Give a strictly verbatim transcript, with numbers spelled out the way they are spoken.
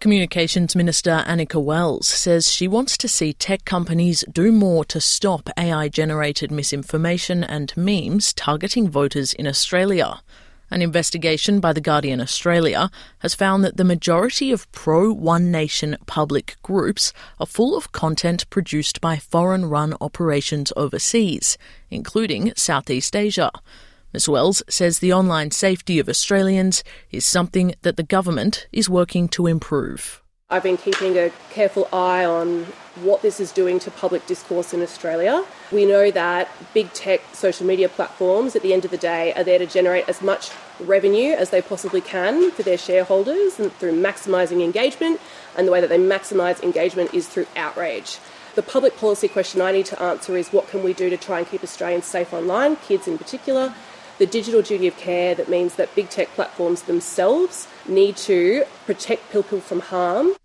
Communications Minister Annika Wells says she wants to see tech companies do more to stop A I-generated misinformation and memes targeting voters in Australia. An investigation by The Guardian Australia has found that the majority of pro-One Nation public groups are full of content produced by foreign-run operations overseas, including Southeast Asia. Miz Wells says the online safety of Australians is something that the government is working to improve. I've been keeping a careful eye on what this is doing to public discourse in Australia. We know that big tech social media platforms at the end of the day are there to generate as much revenue as they possibly can for their shareholders and through maximising engagement, and the way that they maximise engagement is through outrage. The public policy question I need to answer is what can we do to try and keep Australians safe online, kids in particular. The digital duty of care that means that big tech platforms themselves need to protect people from harm.